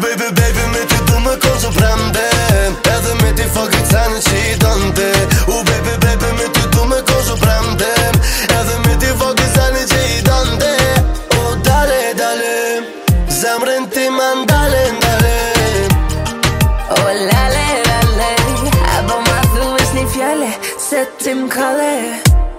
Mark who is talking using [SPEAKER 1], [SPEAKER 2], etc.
[SPEAKER 1] baby, baby, me ty du me kon që premtem edhe me ti fucking cene që i donte baby, baby, me ty du me kon që premtem edhe me ti fucking cene që i donte dale, dale zemrën ti man dale, dale
[SPEAKER 2] lale, lale apo ma thuesh një fjale se ti m'kalle